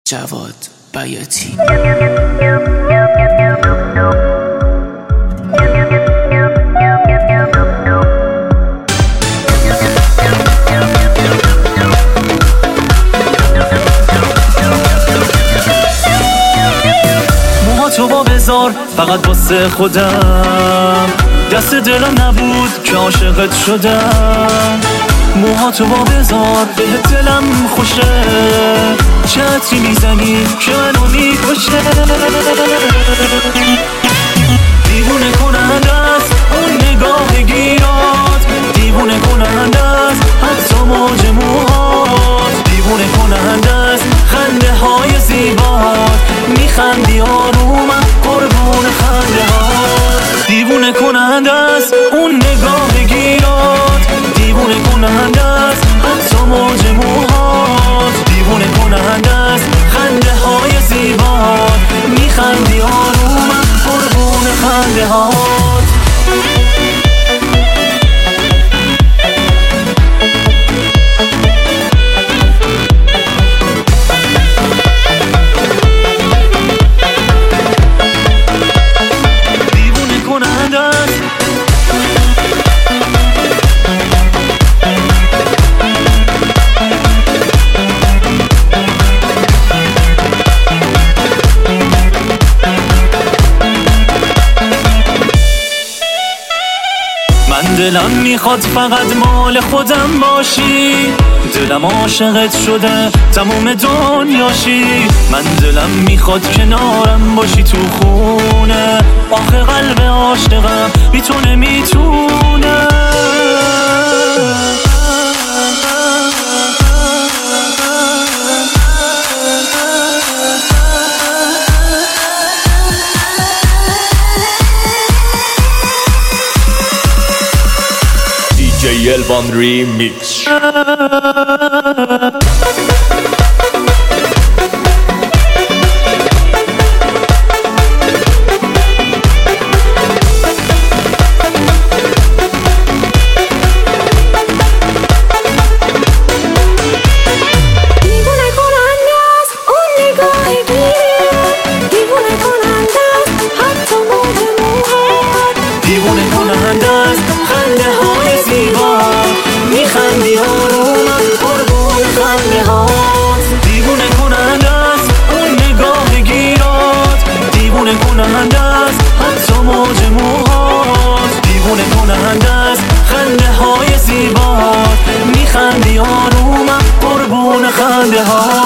جواد بیاتی. موهاتو با بذار فقط واسه خودم، دست دلم نبود که عاشقت شدم. موهاتو با بذار بهت دلم خوشه، چه عطری میزنی که منو میکشه. دیوونه کننده است اون نگاه گیرات، دیوونه کننده است حتی موج موهات، دیوونه کننده است خنده های زیبات، میخندی آرومم قربون خنده هات. دیوونه کننده است اون نگاه گیرات، دیوونه کننده است حتی موج موهات، دیوونه کننده است خنده های زیبات، میخندی آرومم قربون خنده هات. دلم میخواد فقط مال خودم باشی، دلم عاشقت شده تموم دنیاشی. من دلم میخواد کنارم باشی تو خونه، آخه قلب عاشقم میتونه. DJ Elvan Remix. میخندی آرومم قربون خنده هات. دیوونه کننده است اون نگاه گیرات، دیوونه کننده است حتی موج موهات، دیوونه کننده است خنده های زیبات، میخندی آرومم قربون خنده هات.